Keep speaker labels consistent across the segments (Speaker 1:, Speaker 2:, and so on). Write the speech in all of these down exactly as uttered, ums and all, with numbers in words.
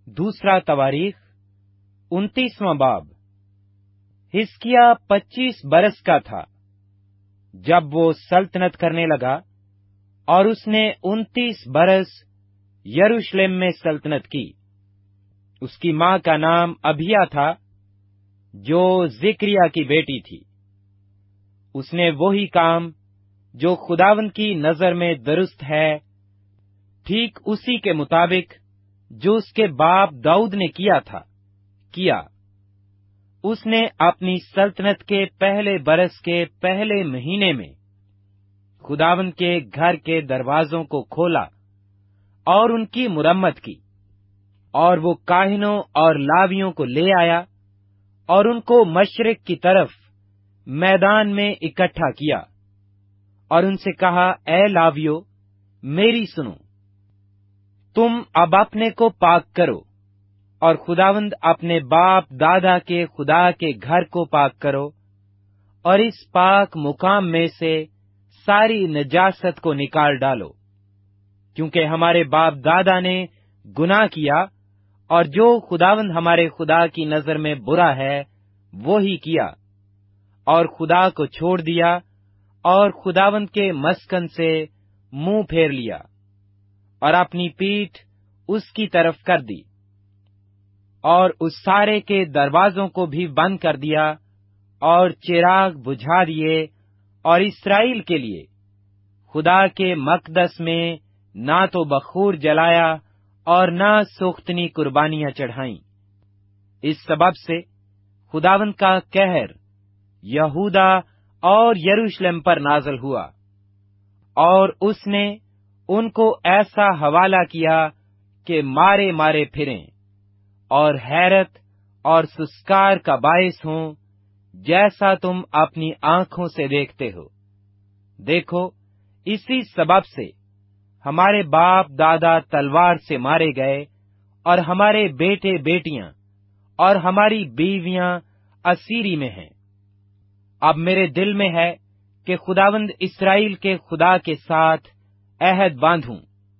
Speaker 1: दूसरा तवारीख उनतीसवां बाब। हिजकिय्याह पच्चीस बरस का था जब वो सल्तनत करने लगा, और उसने उनतीस बरस यरूशलेम में सल्तनत की। उसकी मां का नाम अबिय्याह था, जो जिक्रिया की बेटी थी। उसने वही काम जो खुदावंद की नजर में दुरुस्त है, ठीक उसी के मुताबिक जो उसके बाप दाऊद ने किया था, किया। उसने अपनी सल्तनत के पहले बरस के पहले महीने में खुदावंद के घर के दरवाजों को खोला और उनकी मुरम्मत की, और वो काहिनों और लावियों को ले आया और उनको मशरिक की तरफ मैदान में इकट्ठा किया, और उनसे कहा, ए लावियों, मेरी सुनो। तुम अब अपने को पाक करो, और खुदावंद अपने बाप दादा के खुदा के घर को पाक करो, और इस पाक मुकाम में से सारी नजासत को निकाल डालो, क्योंकि हमारे बाप दादा ने गुनाह किया, और जो खुदावंद हमारे खुदा की नजर में बुरा है वो ही किया, और खुदा को छोड़ दिया, और खुदावंद के मस्कन से मुंह फेर लिया, और अपनी पीठ उसकी तरफ कर दी, और उस सारे के दरवाजों को भी बंद कर दिया, और चिराग बुझा दिए, और इस्राएल के लिए खुदा के मकदस में ना तो बखूर जलाया और ना सोख्तनी कुर्बानियां चढ़ाईं। इस सबब से खुदावंद का कहर यहूदा और यरूशलेम पर नाज़िल हुआ, और उसने उनको ऐसा हवाला किया कि मारे मारे फिरें, और हैरत और सुस्कार का बायस हों, जैसा तुम अपनी आंखों से देखते हो। देखो, इसी सबब से हमारे बाप दादा तलवार से मारे गए, और हमारे बेटे बेटियां और हमारी बीवियां असीरी में हैं। अब मेरे दिल में है कि खुदावंद इस्राएल के खुदा के साथ अहद बांधूं,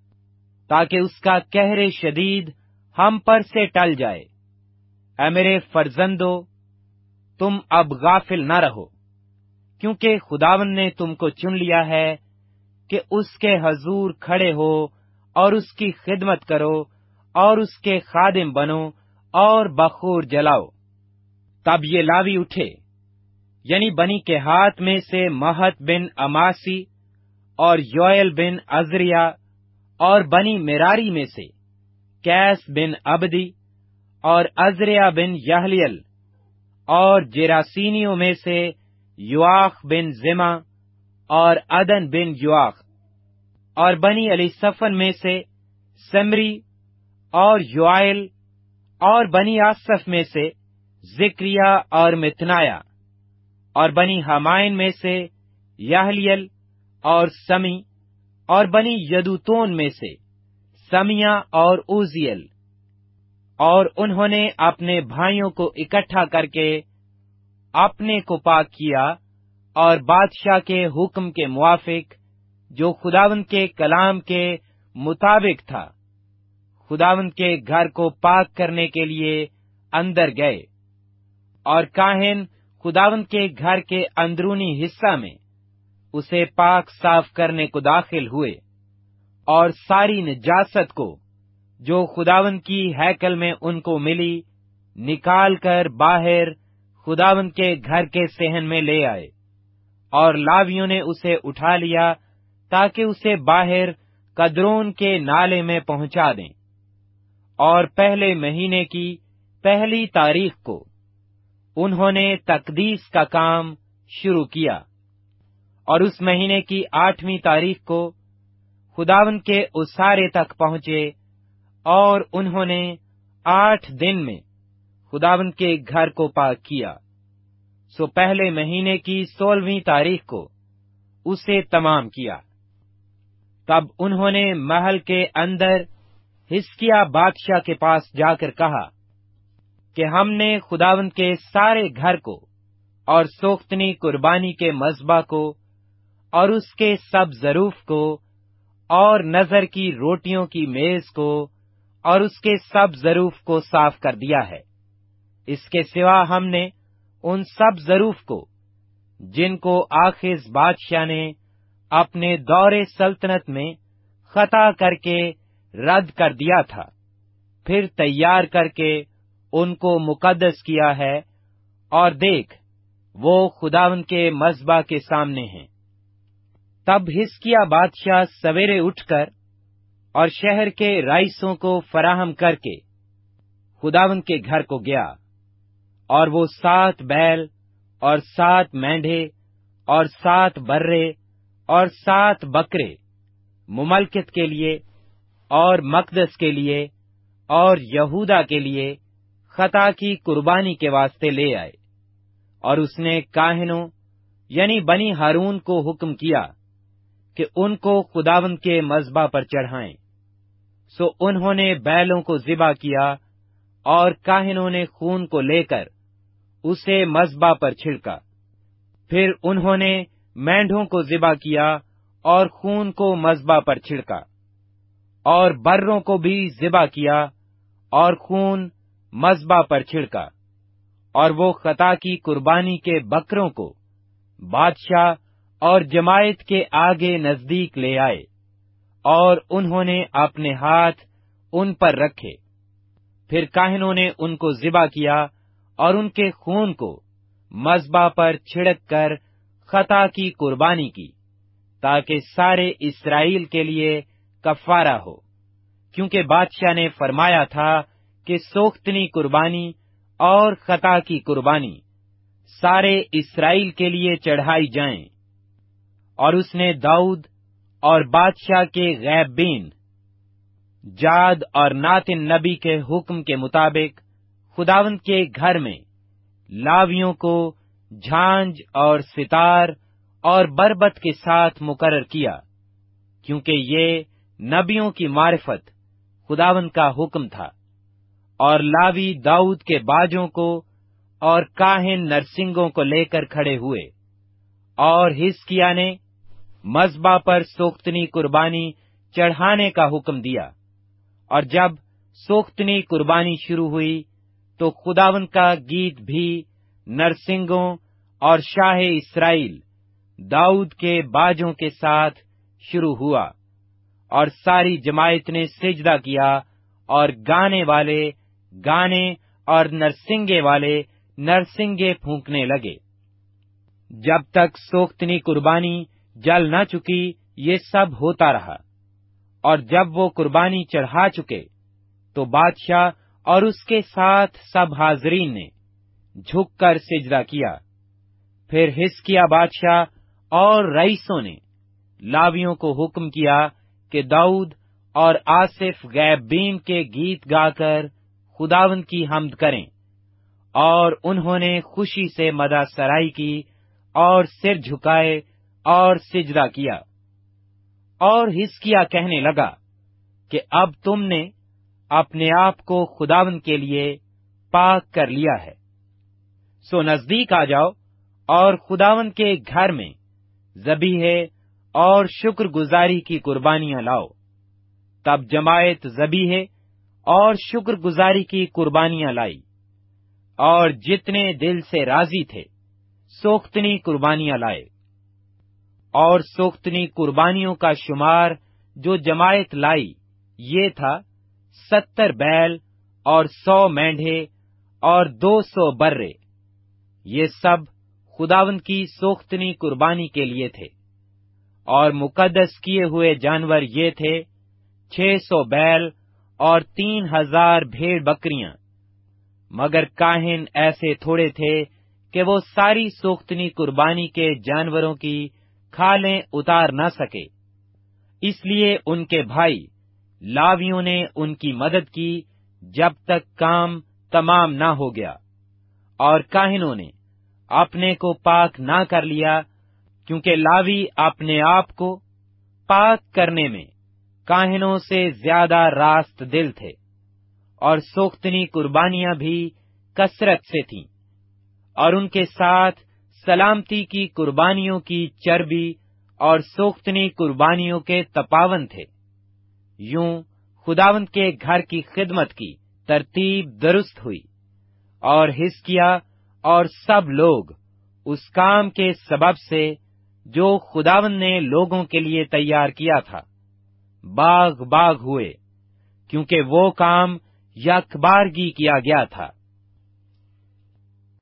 Speaker 1: ताकि उसका कहरे शदीद हम पर से टल जाए। ऐ मेरे फर्जंदो, तुम अब गाफिल न रहो, क्योंकि खुदावंद ने तुमको चुन लिया है कि उसके हजूर खड़े हो और उसकी खिदमत करो, और उसके खादिम बनो और बखूर जलाओ। तब ये लावी उठे, यानी बनी के हाथ में से महत बिन अमासी और योएल बिन अजरिया, और बनी मेरारी में से कैस बिन अबदी और अजरिया बिन यहलियल, और जेरासीनियों में से युआख बिन जिमा और अदन बिन युआख, और बनी एलीसफन में से समरी और योएल, और बनी आसफ में से जिक्रिया और मितनाया, और बनी हमाइन में से यहलियल और समी, और बनी यदूतोन में से समिया और उजियल। और उन्होंने अपने भाइयों को इकट्ठा करके अपने को पाक किया, और बादशाह के हुक्म के मुआफिक, जो खुदावंद के कलाम के मुताबिक था, खुदावंद के घर को पाक करने के लिए अंदर गए। और काहिन खुदावंद के घर के अंदरूनी हिस्सा में उसे पाक साफ करने को दाखिल हुए, और सारी नजासत को जो खुदावंद की हैकल में उनको मिली निकाल कर बाहर खुदावंद के घर के सेहन में ले आए, और लावियों ने उसे उठा लिया ताकि उसे बाहर कदरोन के नाले में पहुंचा दें। और पहले महीने की पहली तारीख को उन्होंने तकदीस का काम शुरू किया, और उस महीने की आठवीं तारीख को खुदावंद के उसारे तक पहुंचे, और उन्होंने आठ दिन में खुदावंद के घर को पाक किया। सो पहले महीने की सोलहवीं तारीख को उसे तमाम किया। तब उन्होंने महल के अंदर हिजकिय्याह बादशाह के पास जाकर कहा कि हमने खुदावंद के सारे घर को और सोख्तनी कुर्बानी के मज़बा को और उसके सब ज़रूफ को और नज़र की रोटियों की मेज को اور اس کے سب ظروف کو صاف کر دیا ہے۔ اس کے سوا ہم نے ان سب ظروف کو، جن کو آخذ بادشاہ نے اپنے دور سلطنت میں خطا کر کے رد کر دیا تھا، پھر تیار کر کے ان کو مقدس کیا ہے، اور دیکھ وہ خداوند کے مذبح کے سامنے ہیں۔ تب حزقیہ بادشاہ سویرے اٹھ کر اور شہر کے رئیسوں کو فراہم کر کے خداوند کے گھر کو گیا، اور وہ سات بیل اور سات مینڈھے اور سات برے اور سات بکرے مملکت کے لیے اور مقدس کے لیے اور یہودا کے لیے خطا کی قربانی کے واسطے لے آئے، اور اس نے کاہنوں یعنی بنی ہارون کو حکم کیا کہ ان کو خداوند کے مذبح پر چڑھائیں۔ سو انہوں نے بیلوں کو ذبح کیا، اور کاہنوں نے خون کو لے کر اسے مذبح پر چھڑکا۔ پھر انہوں نے مینڈھوں کو ذبح کیا اور خون کو مذبح پر چھڑکا، اور بروں کو بھی ذبح کیا اور خون مذبح پر چھڑکا، اور وہ خطا کی قربانی کے بکروں کو بادشاہ اور جماعت کے آگے نزدیک لے آئے، اور انہوں نے اپنے ہاتھ ان پر رکھے۔ پھر کاہنوں نے ان کو ذبح کیا اور ان کے خون کو مذبح پر چھڑک کر خطا کی قربانی کی، تاکہ سارے اسرائیل کے لیے کفارہ ہو، کیونکہ بادشاہ نے فرمایا تھا کہ سوختنی قربانی اور خطا کی قربانی سارے اسرائیل کے لیے چڑھائی جائیں۔ اور اس نے داؤد اور بادشاہ کے غیب بین جاد اور ناتن نبی کے حکم کے مطابق خداوند کے گھر میں لاویوں کو جھانج اور ستار اور بربت کے ساتھ مقرر کیا، کیونکہ یہ نبیوں کی معرفت خداوند کا حکم تھا۔ اور لاوی داؤد کے باجوں کو اور کاہن نرسنگوں کو لے کر کھڑے ہوئے، اور حزقیہ نے مذبح پر سوختنی قربانی چڑھانے کا حکم دیا۔ اور جب سوختنی قربانی شروع ہوئی تو خداوند کا گیت بھی نرسنگوں اور شاہ اسرائیل داؤد کے باجوں کے ساتھ شروع ہوا، اور ساری جماعت نے سجدہ کیا، اور گانے والے گانے اور نرسنگے والے نرسنگے پھونکنے لگے۔ جب تک سوختنی قربانی جل نہ چکی یہ سب ہوتا رہا، اور جب وہ قربانی چڑھا چکے تو بادشاہ اور اس کے ساتھ سب حاضرین نے جھک کر سجدہ کیا۔ پھر حزقیہ بادشاہ اور رئیسوں نے لاویوں کو حکم کیا کہ داؤد اور آصف غیب بین کے گیت گا کر خداوند کی حمد کریں، اور انہوں نے خوشی سے مدح سرائی کی اور سر جھکائے اور سجدہ کیا۔ اور حزقیہ کہنے لگا کہ اب تم نے اپنے آپ کو خداوند کے لیے پاک کر لیا ہے، سو نزدیک آ جاؤ اور خداوند کے گھر میں ذبیحے اور شکر گزاری کی قربانیاں لاؤ۔ تب جماعت ذبیحے اور شکر گزاری کی قربانیاں لائی، اور جتنے دل سے راضی تھے سوختنی قربانیاں لائے۔ اور سوختنی قربانیوں کا شمار جو جماعت لائی یہ تھا ستر بیل اور سو مینڈھے اور دو سو برے، یہ سب خداوند کی سوختنی قربانی کے لیے تھے۔ اور مقدس کیے ہوئے جانور یہ تھے چھ سو بیل اور تین ہزار بھیڑ بکریاں، مگر کاہن ایسے تھوڑے تھے کہ وہ ساری سوختنی قربانی کے جانوروں کی کھالیں اتار نہ سکے، اس لیے ان کے بھائی لاویوں نے ان کی مدد کی جب تک کام تمام نہ ہو گیا۔ اور کاہنوں نے اپنے کو پاک نہ کر لیا، کیونکہ لاوی اپنے آپ کو پاک کرنے میں کاہنوں سے زیادہ راست دل تھے، اور سوختنی قربانیاں بھی کثرت سے تھیں، اور ان کے ساتھ سلامتی کی قربانیوں کی چربی اور سوختنی قربانیوں کے تپاون تھے۔ یوں خداوند کے گھر کی خدمت کی ترتیب درست ہوئی، اور حزقیاہ اور سب لوگ اس کام کے سبب سے جو خداوند نے لوگوں کے لیے تیار کیا تھا باغ باغ ہوئے، کیونکہ وہ کام یک بارگی کیا گیا تھا۔